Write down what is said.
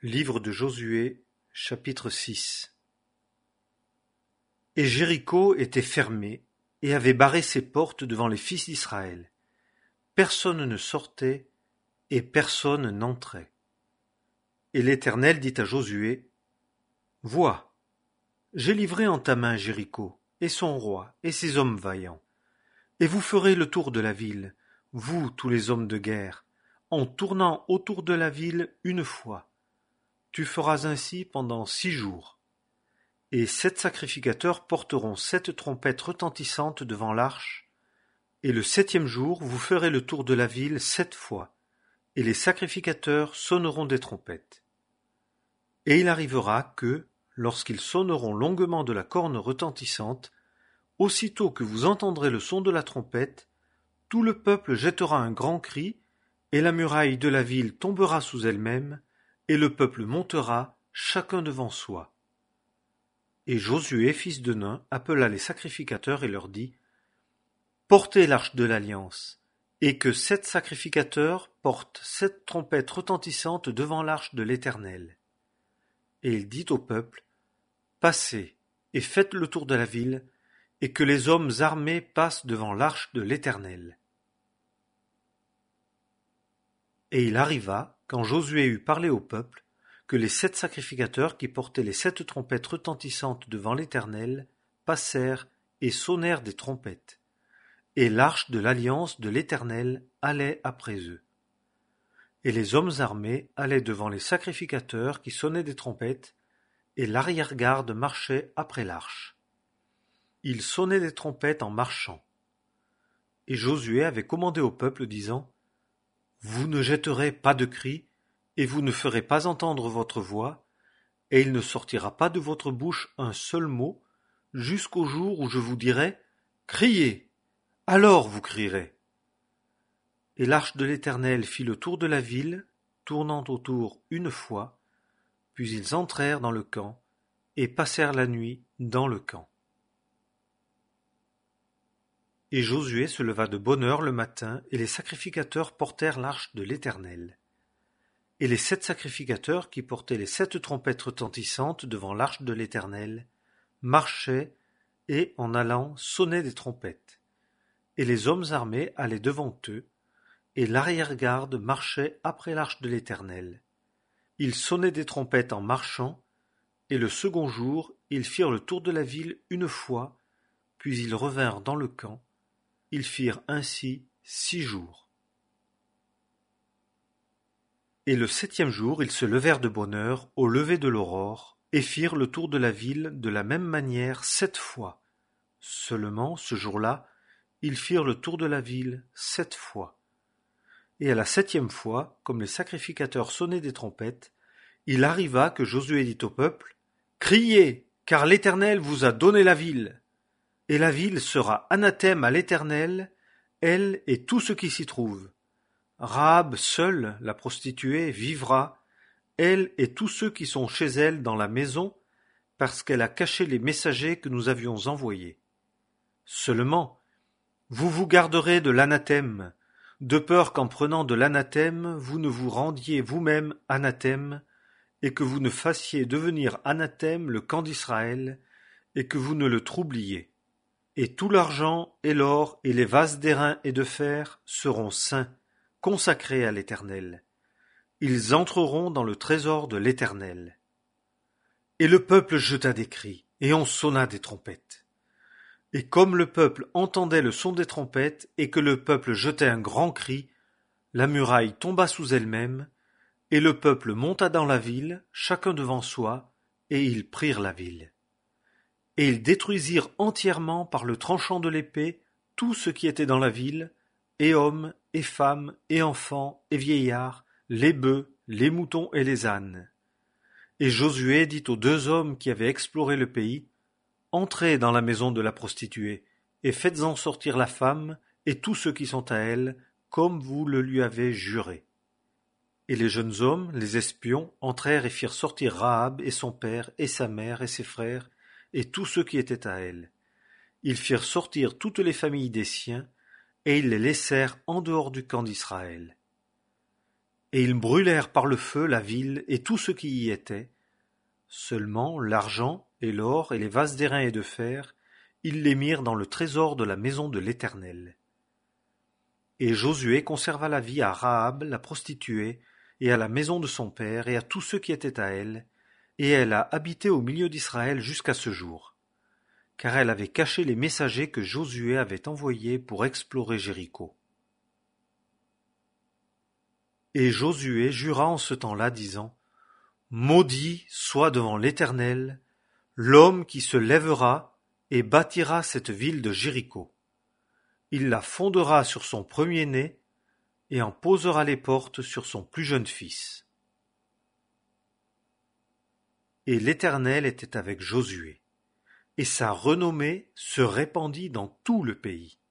Livre de Josué, chapitre 6. Et Jéricho était fermé, et avait barré ses portes devant les fils d'Israël. Personne ne sortait, et personne n'entrait. Et l'Éternel dit à Josué, Vois, j'ai livré en ta main Jéricho, et son roi, et ses hommes vaillants. Et vous ferez le tour de la ville, vous tous les hommes de guerre, en tournant autour de la ville une fois. Tu feras ainsi pendant 6 jours. Et 7 sacrificateurs porteront 7 trompettes retentissantes devant l'arche, et le 7e jour vous ferez le tour de la ville 7 fois, et les sacrificateurs sonneront des trompettes. Et il arrivera que, lorsqu'ils sonneront longuement de la corne retentissante, aussitôt que vous entendrez le son de la trompette, tout le peuple jettera un grand cri, et la muraille de la ville tombera sous elle-même, et le peuple montera, chacun devant soi. Et Josué, fils de Nun, appela les sacrificateurs et leur dit, Portez l'arche de l'alliance, et que 7 sacrificateurs portent 7 trompettes retentissantes devant l'arche de l'Éternel. Et il dit au peuple, Passez, et faites le tour de la ville, et que les hommes armés passent devant l'arche de l'Éternel. Et il arriva, quand Josué eut parlé au peuple, que les 7 sacrificateurs qui portaient les 7 trompettes retentissantes devant l'Éternel passèrent et sonnèrent des trompettes. Et l'arche de l'alliance de l'Éternel allait après eux. Et les hommes armés allaient devant les sacrificateurs qui sonnaient des trompettes, et l'arrière-garde marchait après l'arche. Ils sonnaient des trompettes en marchant. Et Josué avait commandé au peuple, disant, Vous ne jetterez pas de cris, et vous ne ferez pas entendre votre voix, et il ne sortira pas de votre bouche un seul mot, jusqu'au jour où je vous dirai, Criez! Alors vous crierez. Et l'arche de l'Éternel fit le tour de la ville, tournant autour une fois, puis ils entrèrent dans le camp, et passèrent la nuit dans le camp. Et Josué se leva de bonne heure le matin, et les sacrificateurs portèrent l'arche de l'Éternel. Et les 7 sacrificateurs qui portaient les 7 trompettes retentissantes devant l'arche de l'Éternel marchaient et, en allant, sonnaient des trompettes. Et les hommes armés allaient devant eux, et l'arrière-garde marchait après l'arche de l'Éternel. Ils sonnaient des trompettes en marchant, et le second jour, ils firent le tour de la ville une fois, puis ils revinrent dans le camp. Ils firent ainsi 6 jours. Et le 7e jour, ils se levèrent de bonne heure, au lever de l'aurore, et firent le tour de la ville de la même manière 7 fois. Seulement, ce jour-là, ils firent le tour de la ville 7 fois. Et à la 7e fois, comme les sacrificateurs sonnaient des trompettes, il arriva que Josué dit au peuple, Criez, car l'Éternel vous a donné la ville. Et la ville sera anathème à l'Éternel, elle et tout ce qui s'y trouve. Rahab seule, la prostituée, vivra, elle et tous ceux qui sont chez elle dans la maison, parce qu'elle a caché les messagers que nous avions envoyés. Seulement, vous vous garderez de l'anathème, de peur qu'en prenant de l'anathème, vous ne vous rendiez vous-même anathème, et que vous ne fassiez devenir anathème le camp d'Israël, et que vous ne le troubliez. Et tout l'argent et l'or et les vases d'airain et de fer seront saints, consacrés à l'Éternel. Ils entreront dans le trésor de l'Éternel. Et le peuple jeta des cris, et on sonna des trompettes. Et comme le peuple entendait le son des trompettes, et que le peuple jetait un grand cri, la muraille tomba sous elle-même, et le peuple monta dans la ville, chacun devant soi, et ils prirent la ville. Et ils détruisirent entièrement par le tranchant de l'épée tout ce qui était dans la ville, et hommes, et femmes, et enfants, et vieillards, les bœufs, les moutons et les ânes. Et Josué dit aux 2 hommes qui avaient exploré le pays, Entrez dans la maison de la prostituée, et faites-en sortir la femme, et tous ceux qui sont à elle, comme vous le lui avez juré. Et les jeunes hommes, les espions, entrèrent et firent sortir Rahab et son père, et sa mère, et ses frères, et tous ceux qui étaient à elle. Ils firent sortir toutes les familles des siens, et ils les laissèrent en dehors du camp d'Israël. Et ils brûlèrent par le feu la ville et tout ce qui y était. Seulement l'argent et l'or et les vases d'airain et de fer, ils les mirent dans le trésor de la maison de l'Éternel. Et Josué conserva la vie à Rahab la prostituée, et à la maison de son père, et à tous ceux qui étaient à elle, et elle a habité au milieu d'Israël jusqu'à ce jour, car elle avait caché les messagers que Josué avait envoyés pour explorer Jéricho. Et Josué jura en ce temps-là, disant: Maudit soit devant l'Éternel l'homme qui se lèvera et bâtira cette ville de Jéricho. Il la fondera sur son premier-né et en posera les portes sur son plus jeune fils. Et l'Éternel était avec Josué, et sa renommée se répandit dans tout le pays.